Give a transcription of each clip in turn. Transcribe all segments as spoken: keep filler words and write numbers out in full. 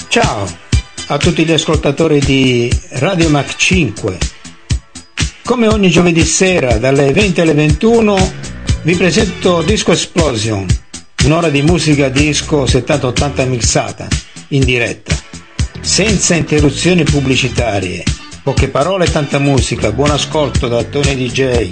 Ciao a tutti gli ascoltatori di Radio Mach cinque. Come ogni giovedì sera dalle venti alle ventuno vi presento Disco Explosion, un'ora di musica disco settanta ottanta mixata in diretta, senza interruzioni pubblicitarie, poche parole e tanta musica. Buon ascolto da Tony D J.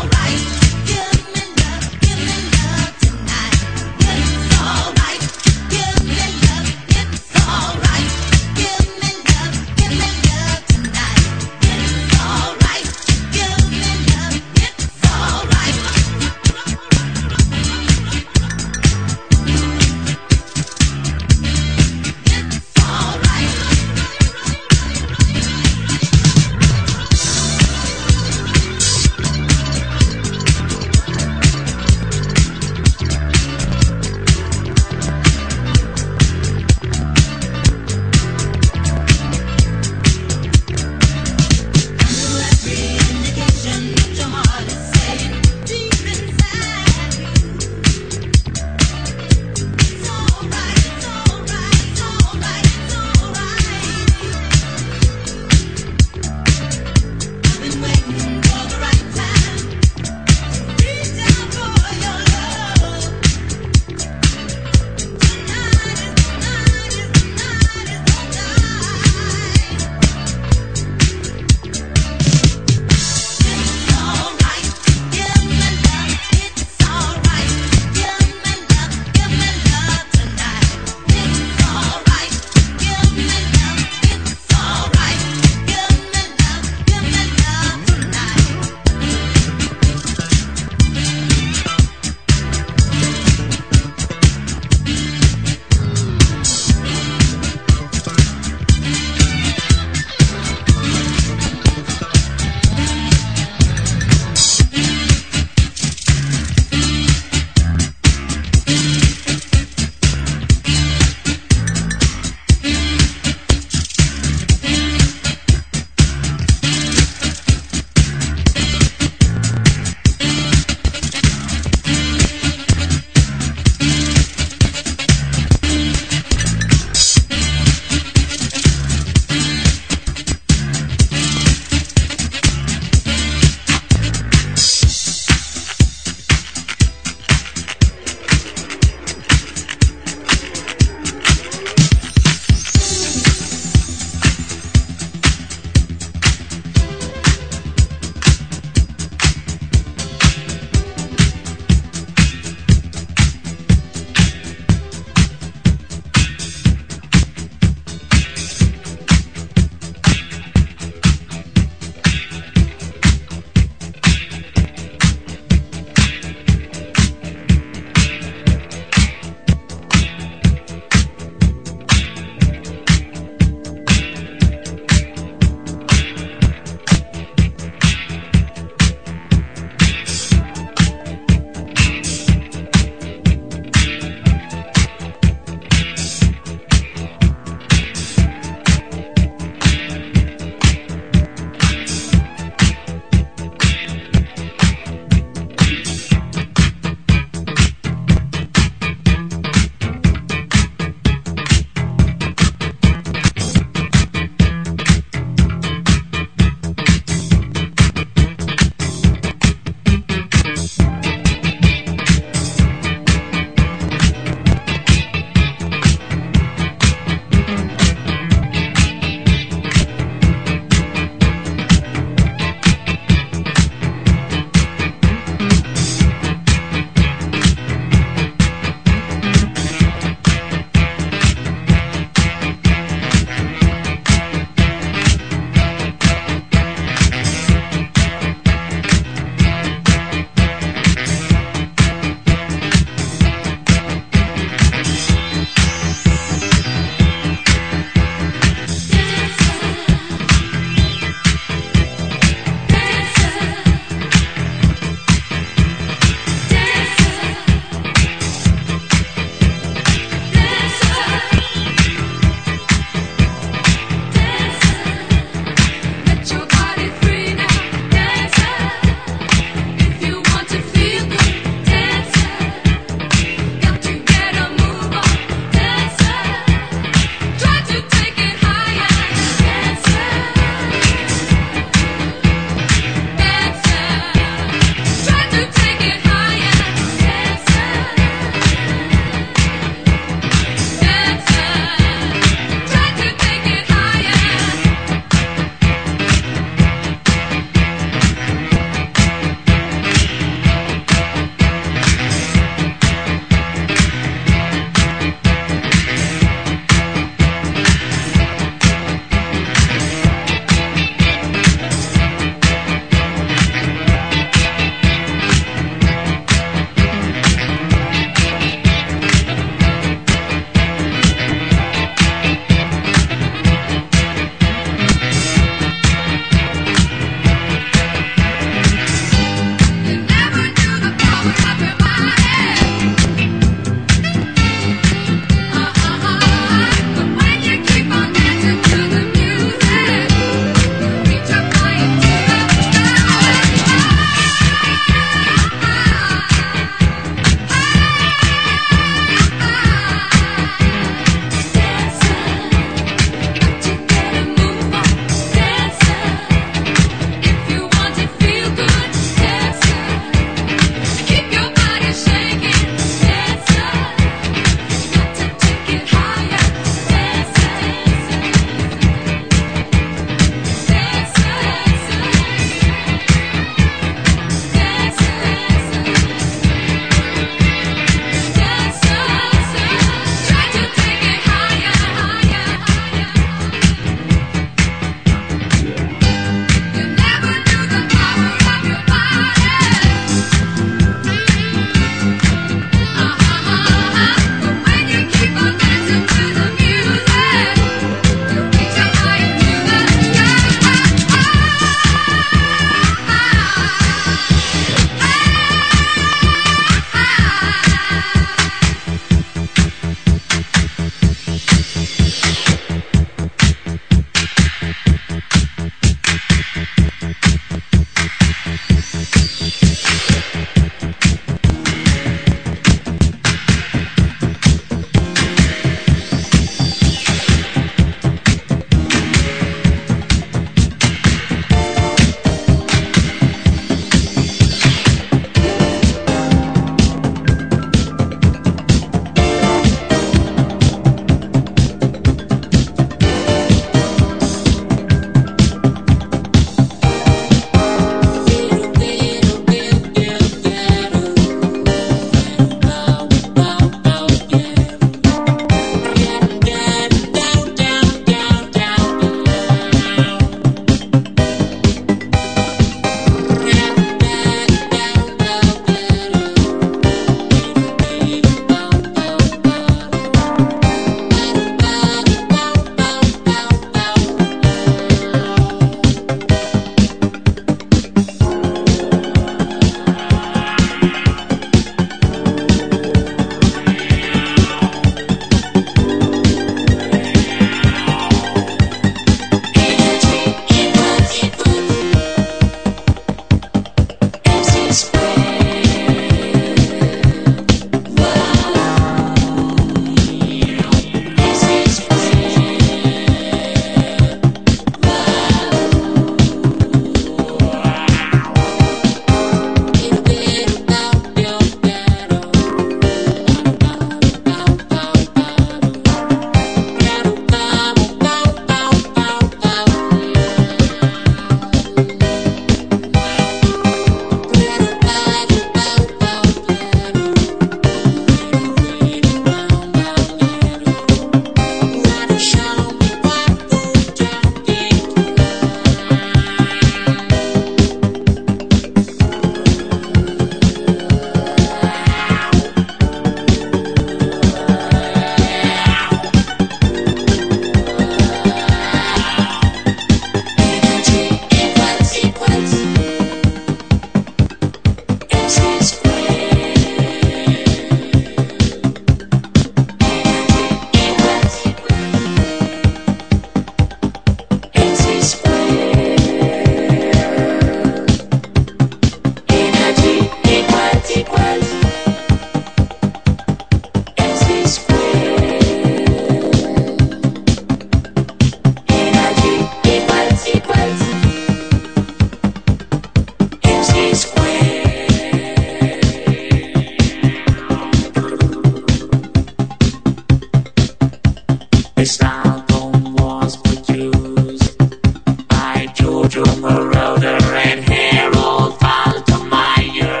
This album was produced by Giorgio Moroder and Harold Faltermeyer.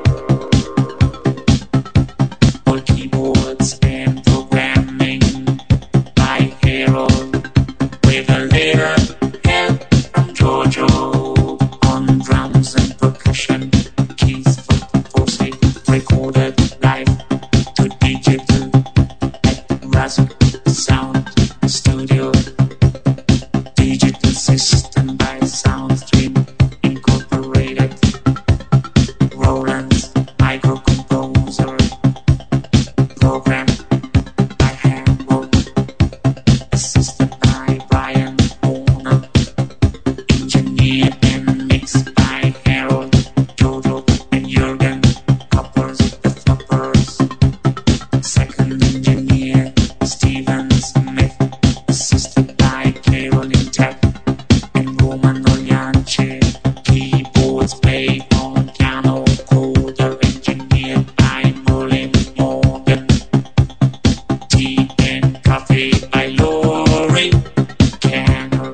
For keyboards and programming by Harold, with a little help from Giorgio. On drums and percussion, keys for Forsey, recorded live to digital at Rask Sound Studio. Digital system by Soundstream Incorporated. Roland's microcomposer, program by Harold, assisted by Brian Horner, engineered and mixed by Harold, Jojo and Jürgen Coppers, the Floppers. Second engineer Stephen Smith, assisted by Caroline Tech and Roman Oliance. Keyboards played on piano, coder engineered by Merlin Morgan. Tea and coffee by Laurie Canner.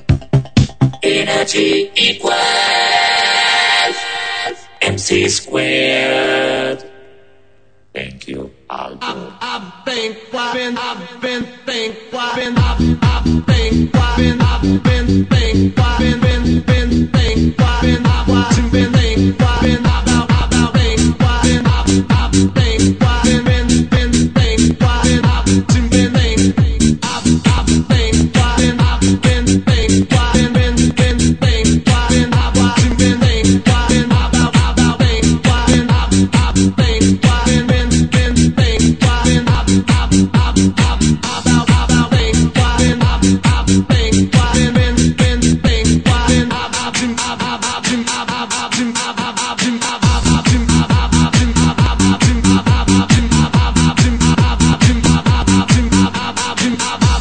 Energy equals M C squared. Thank you, Aldo. I've been, I've been, I've been, been, I've been, I've been, I've been, I've been, I've been, been, I've been, been, been, been, I've been, I've been, been, I've been, about, about, been, I've been, I've, I've been, I've been, been, been, been, I've been, I've been, been, been, I've, I've been, I've been, I've been, been, I've been, been, been, been, I've been, I've been, been, been, I've been, about, about, been, I've been, I've, I've been, I've been, been, been, been, I've been, I've, I've, I've, I've, about, about, been, I've been, I've, I've been, I've been, been, been, been, I've been, I've, I've been, I've, I've, I've been, I've, I've, I've been, I've, I've, I've been, I've, I've, I've been, I've, I've, I've been, I've, I've, I've been, I've, I've, I've been, I've, I've, I've been, I've, I've, I've been, I've, I've, I've been, I've, I've, I've been, I've, I've, I've been, I've,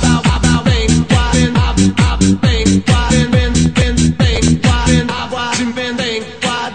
I've, I've been, I've been, been, been, been, I've been, I've, I've been, been, been, what?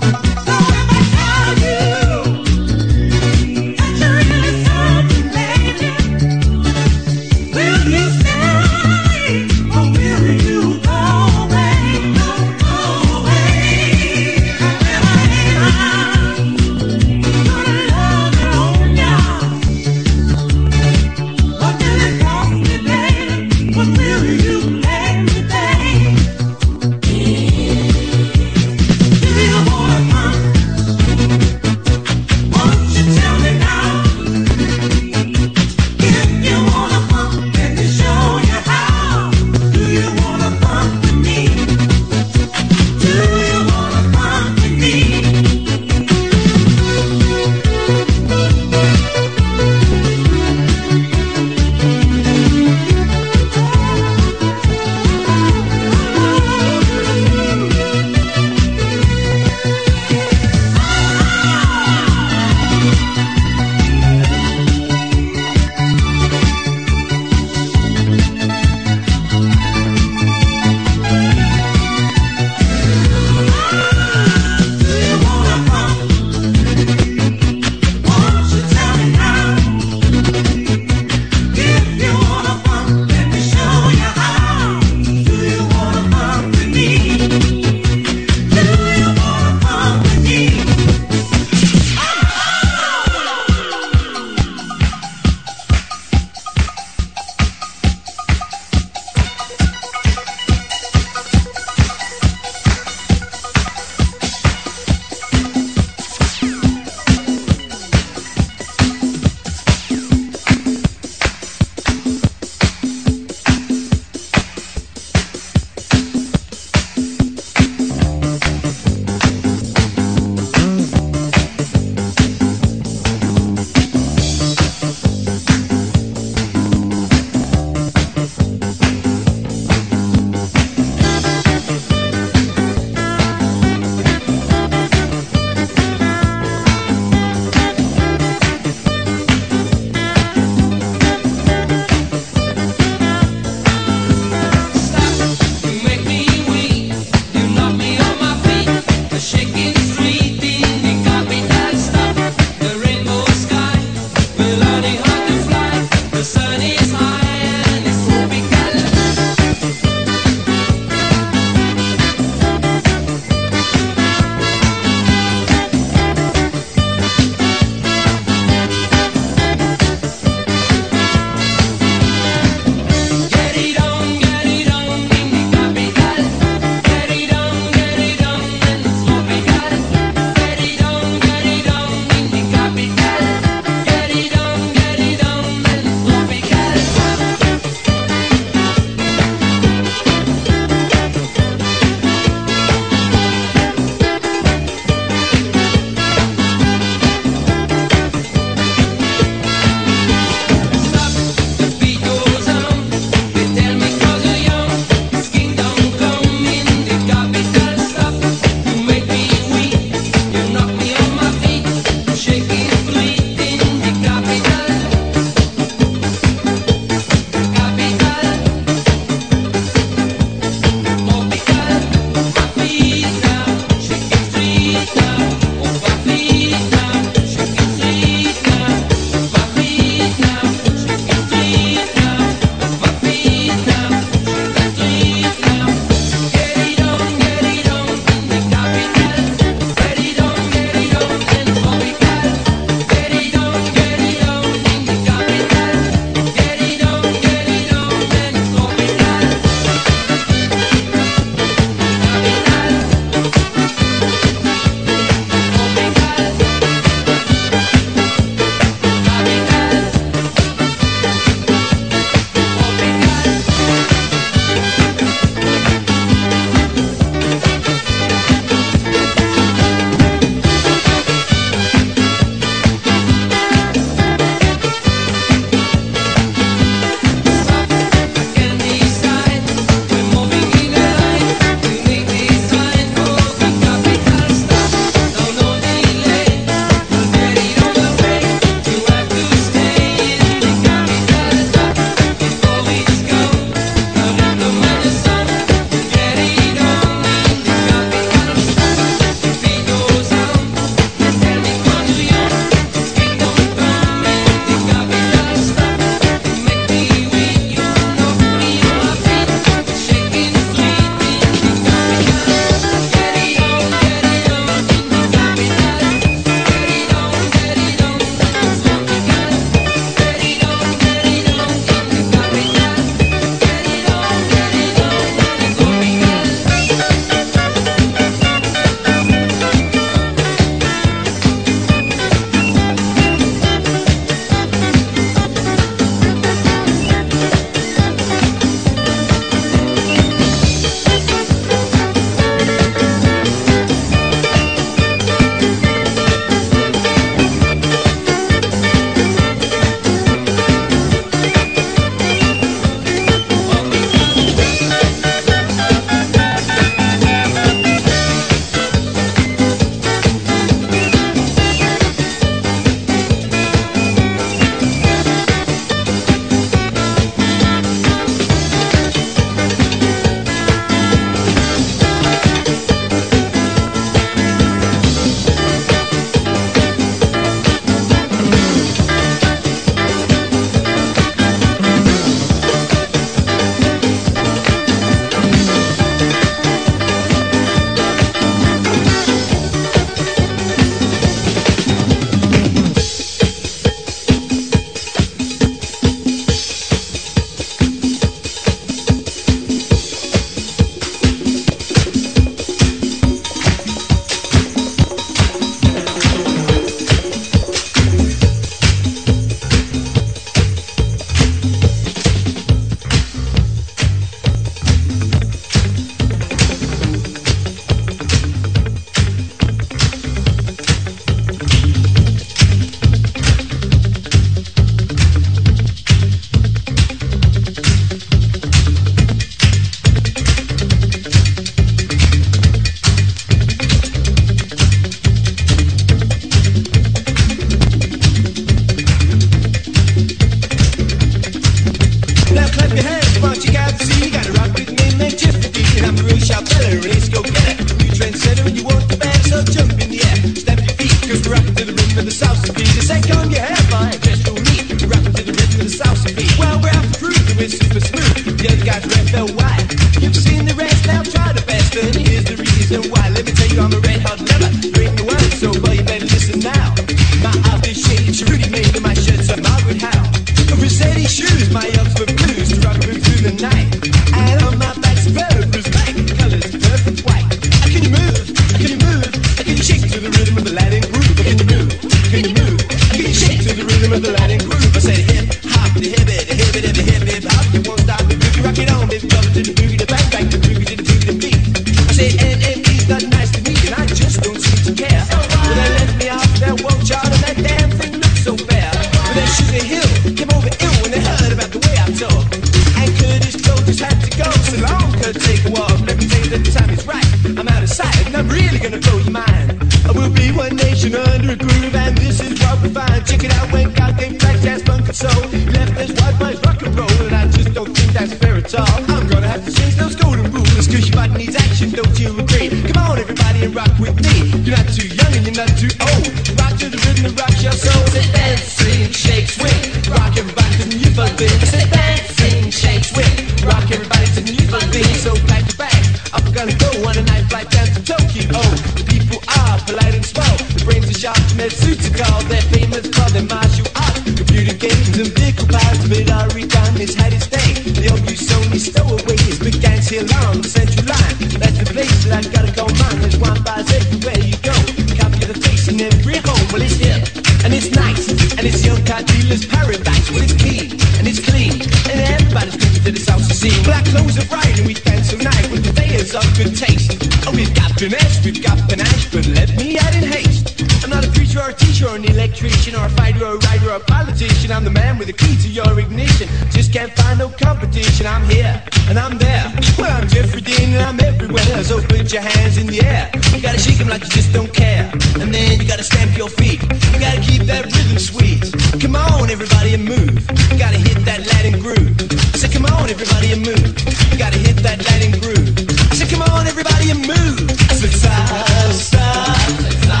clap your hands, come on, check out the scene. You gotta rock with me, man, Tiffany. And I'm a real sharp fella, let's go get it. New trendsetter, when you want the band, so jump in the air, stamp your feet, cause we're rocking to the rhythm of the salsa beat. They say, comb your hair, fine, just for me. We're rocking to the rhythm of the salsa beat. Well, we're out for cruising, we're super smooth. The other guys red felt white. You've seen the rest, now try the best, and here's the reason why. Let me tell you, I'm a red hot lover. You ain't the one, so boy, you better listen now. My outfit shades, Rudy made in my shirts, are Margaret Howe. Rossetti shoes, my Oxford blues, to rock me through the night. And on my back, superb, black colors, perfect white. How can you move? How can you move? How can you shake to the rhythm of the Latin groove? How can you move? How can you move? How can you shake to the rhythm of the Latin groove? I said hip hop, the hip it, the hip it, the hip hip hop. You won't stop the boogie, rock it on, baby, drop it to the boogie, the bang bang, the boogie to the to the beat. I said N M E's not nice to me, and I just don't seem to care. Well, they left me off that one chart, and that damn thing looks so fair. But that Sugar Hill came over ill when they heard about the way I talk. And Curtis Joe just had to go, so long could take a walk. Let me tell you that the time is right. I'm out of sight, and I'm really gonna blow your mind. I will be one nation under a groove, and this is what we find. Check it out when God came back, jazz, funk, and soul. Left us white boys rock and roll, and I just don't think that's fair at all. I'm gonna have to change those golden rules, cause your body needs action, don't you agree? Come on, everybody, and rock with me. You're not too young and you're not too old. Rock to the rhythm that rocks your soul. Say dance, sing, shake, swing. Rock everybody to the new fun thing. I say dance, sing, shake, swing. Rock everybody to the new fun thing. So back to back, up we're gonna go on a night flight down to Tokyo. The people are polite and swell. The brains are sharp, the suits are called. They're famous for their martial arts, computer games and vehicle parts. But Ari Gunn has had his day. The old Sony stowaways, big gangs here along the central line. That's the place that I gotta go mine. There's one bars everywhere you go. Copy of the face in every home. Well, it's hip and it's nice and it's young car dealers' paradise. Well, it's keen and it's clean and everybody's looking to the salsa scene. Black clothes are bright and we dance all night with the players of good taste. Oh, we've got finesse, we've got panache, but let me add in haste. I'm not a preacher or a teacher or an electrician or a fighter or a writer or a politician. I'm the man with the key to your ignition. Just can't find no competition. I'm here and I'm there. Well, I'm Jeffrey Dean and I'm everywhere. So put your hands in the air. You gotta shake them like you just don't care. And then you gotta stamp your feet. You gotta keep that rhythm sweet. Come on, everybody, and move. You gotta hit that Latin groove. I said, come on, everybody, and move. You gotta hit that Latin groove. I said, come on, everybody, and move. I said, salsa, salsa.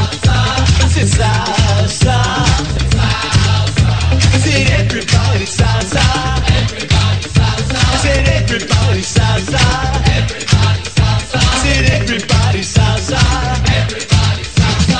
I said, salsa, salsa. I said, everybody, salsa. Everybody, salsa. I said, everybody, salsa. Everybody, salsa. I said, everybody, salsa. Everybody, salsa.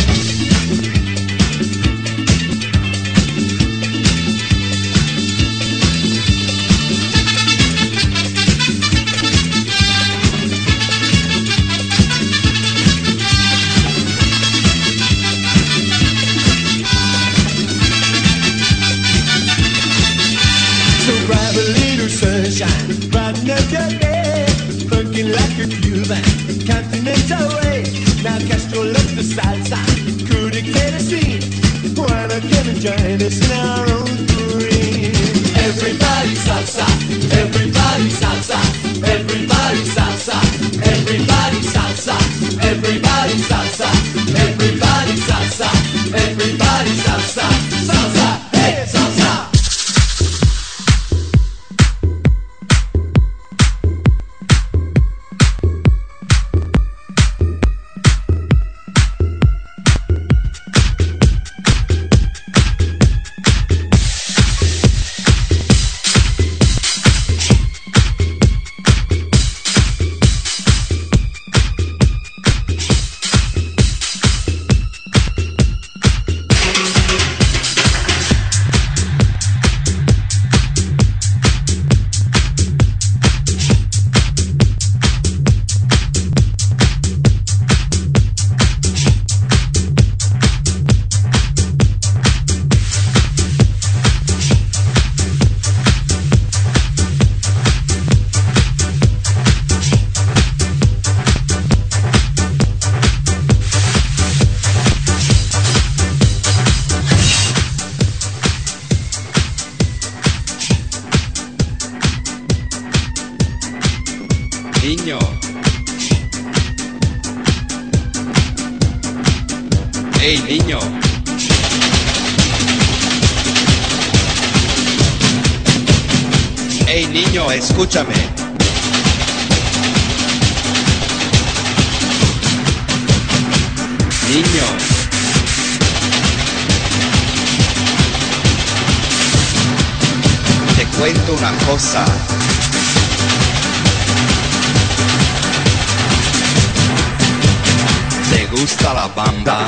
Sunshine, brighten up your day, funkin' like a Cuban, continental way. Now Castro loves the salsa, could it get a scene? Why not come and join us in our own groove? Everybody salsa, everybody salsa, everybody salsa, everybody salsa, everybody salsa, everybody salsa, everybody salsa, salsa, hey salsa. Niño. Hey, niño. Hey niño, escúchame. Niño. Te cuento una cosa. ¿Te gusta la banda?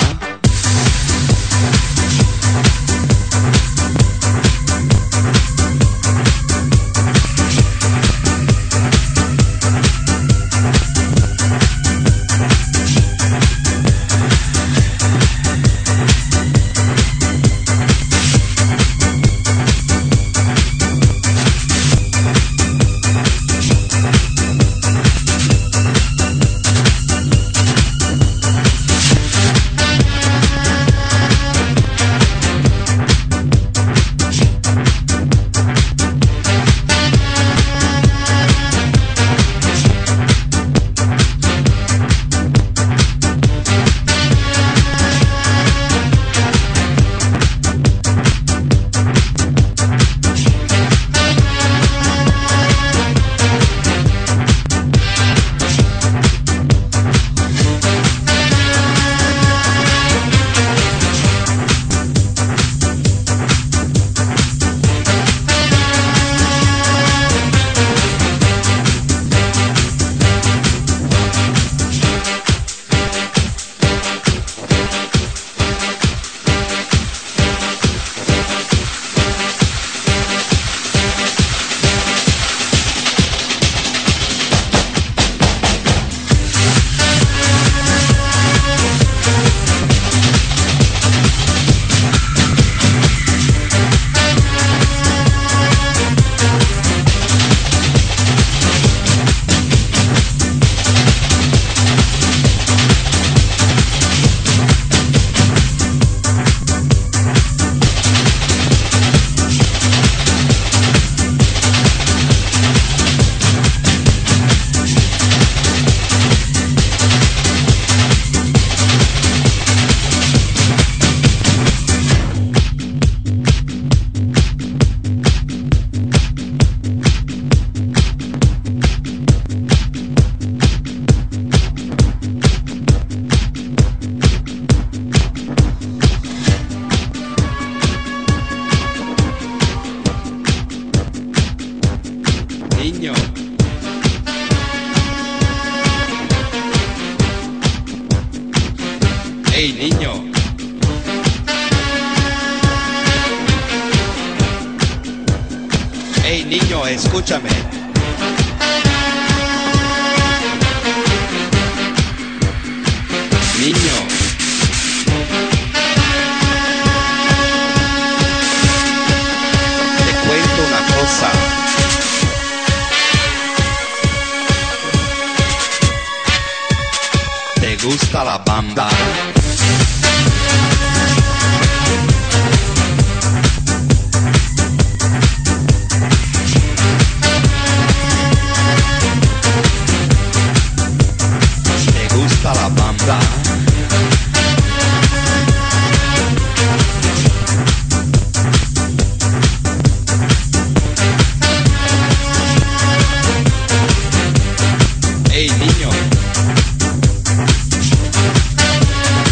Niño. Hey niño. Hey niño, escúchame. Niño. Te cuento una cosa. ¿Te gusta la banda? ¿Te gusta la banda? Hey niño.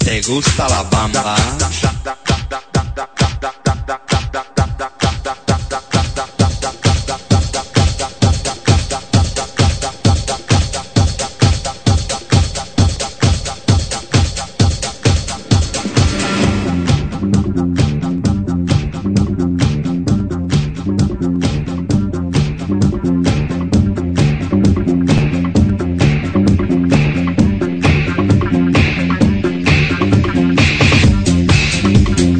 ¿Te gusta la banda? Thank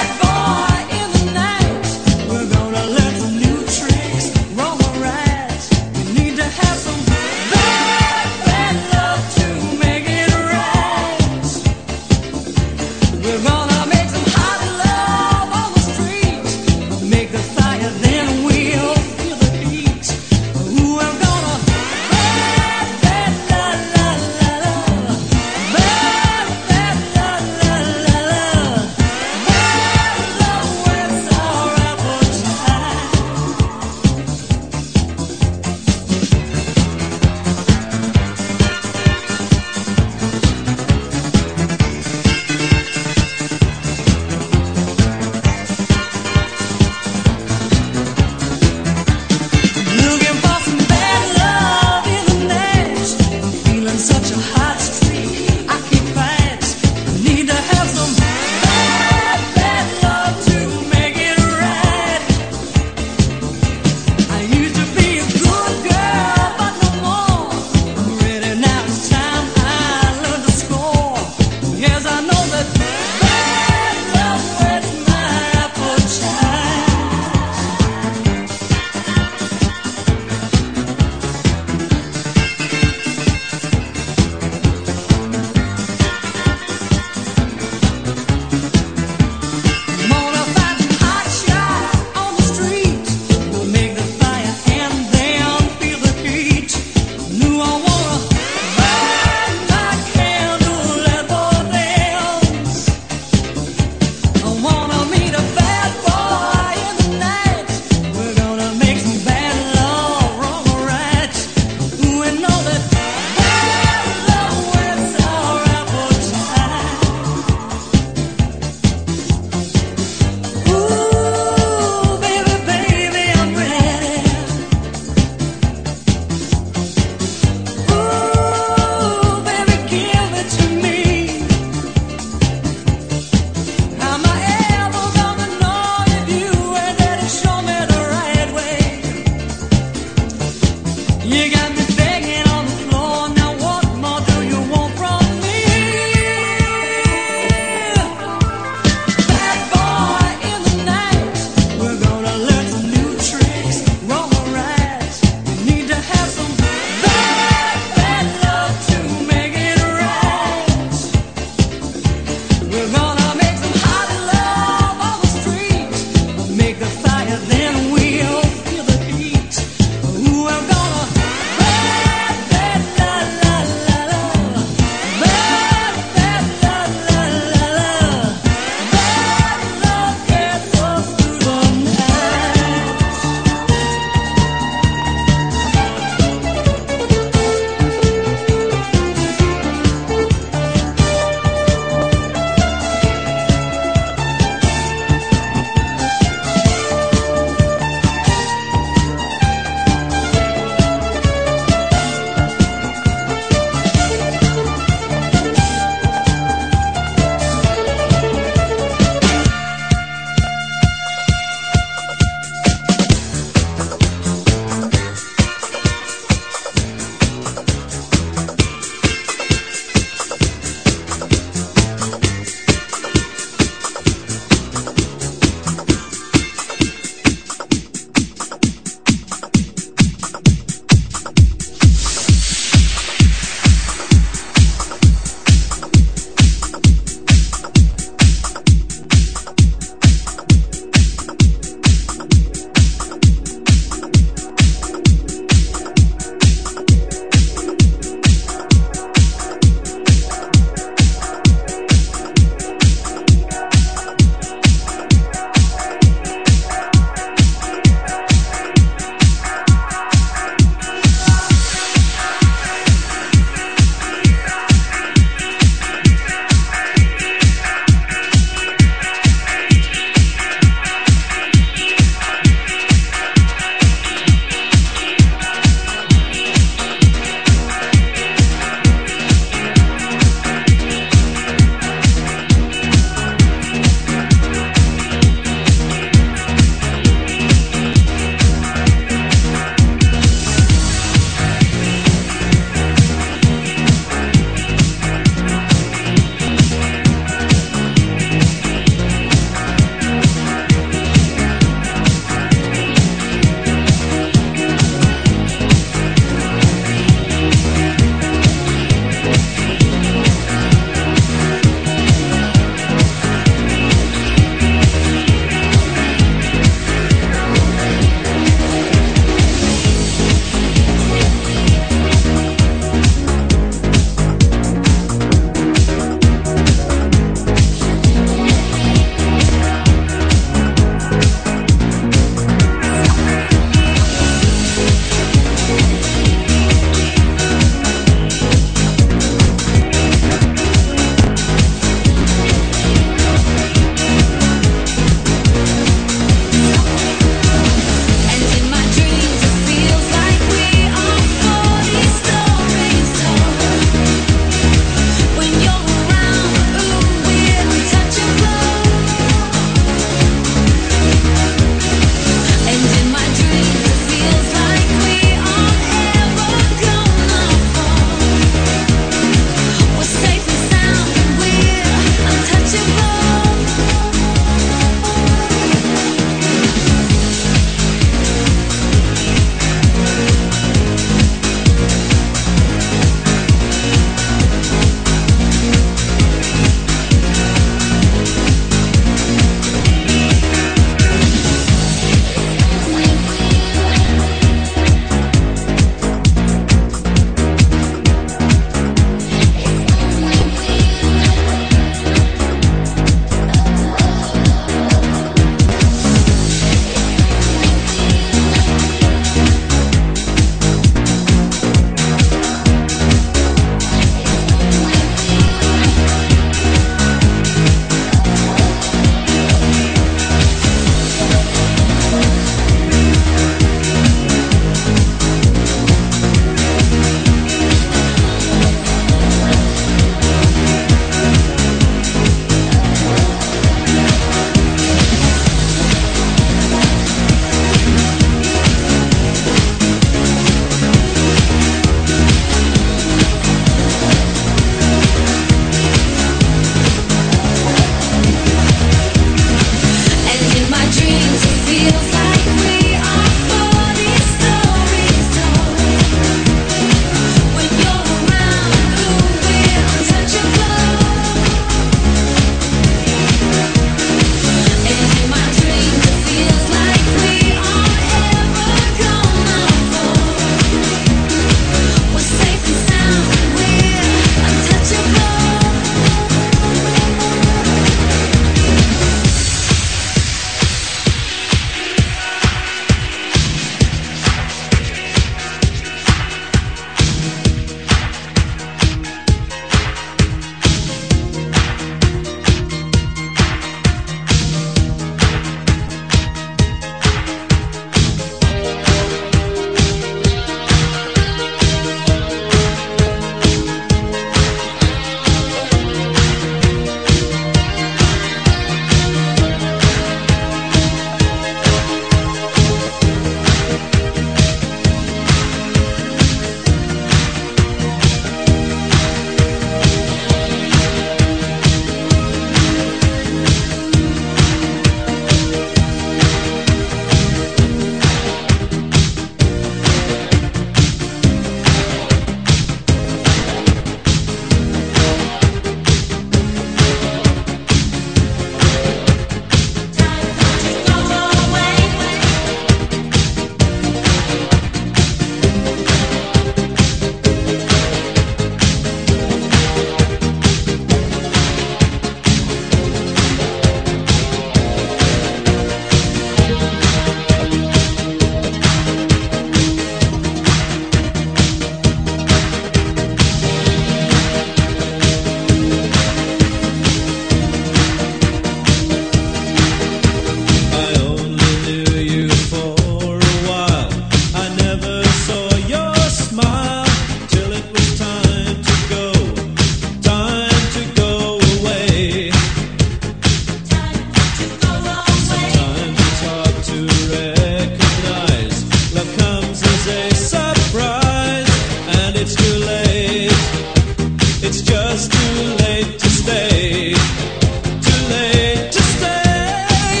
late. It's just too late to stay. Too late to stay.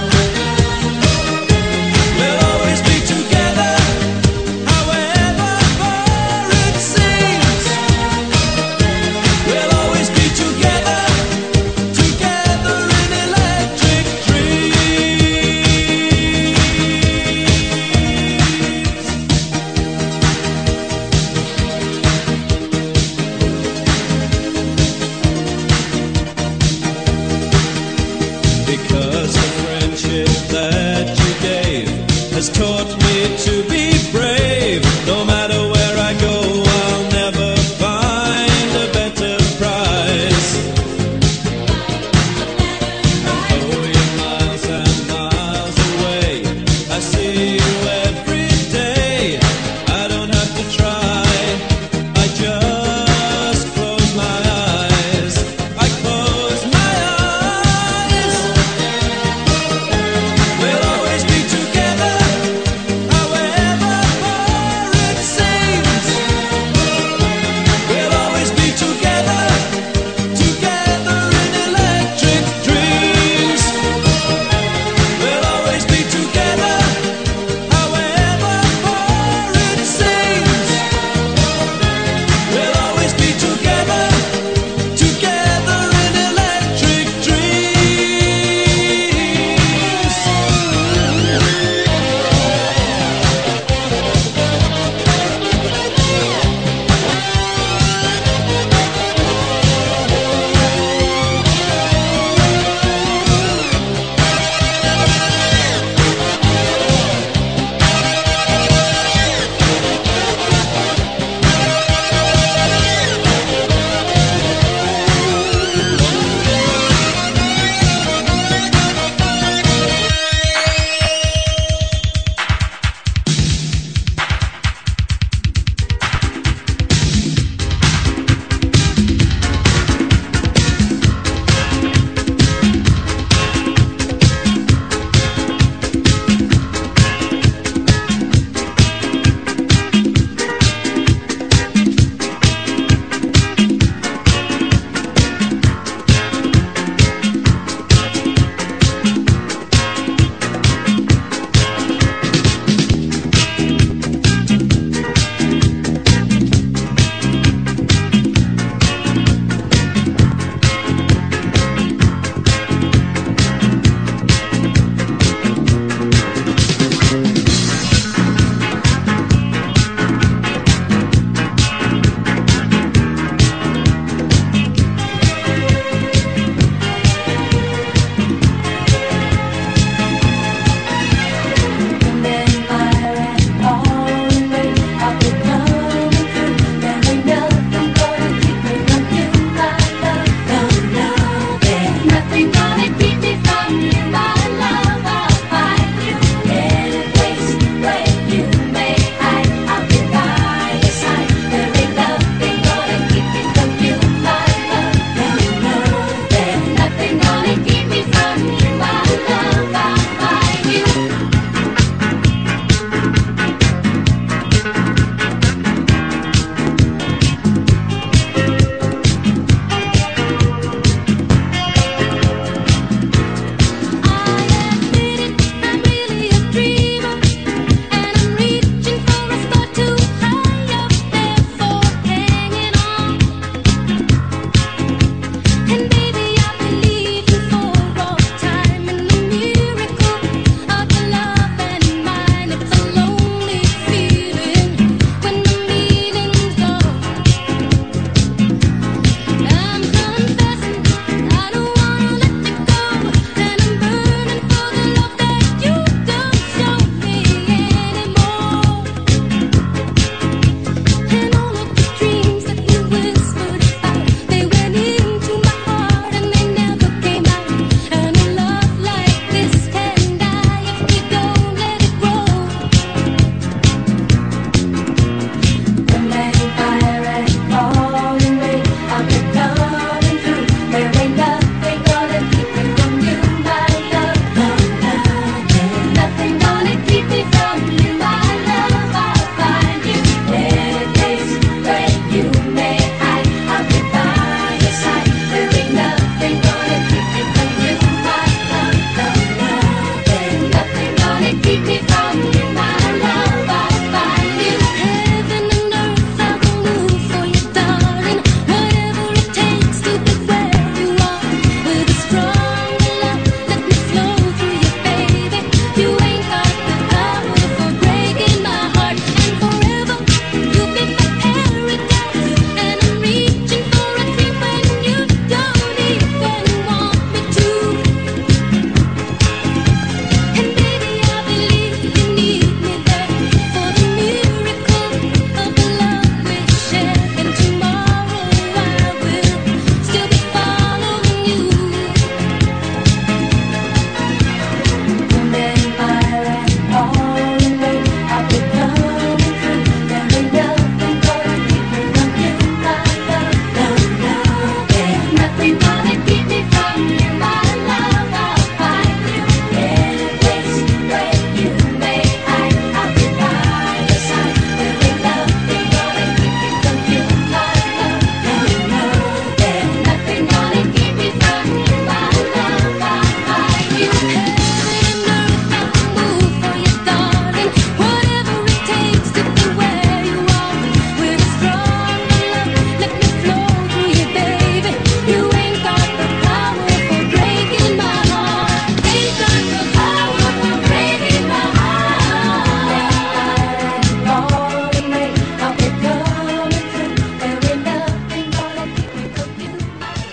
We'll always be together, however far it seems. We'll always be together, together in electric dreams.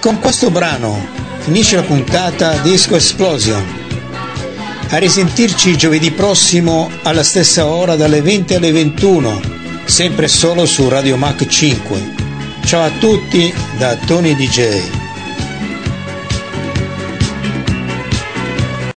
con questo brano finisce la puntata Disco Explosion. A risentirci giovedì prossimo alla stessa ora dalle venti alle ventuno, sempre solo su Radio Mach cinque. Ciao a tutti da Tony D J.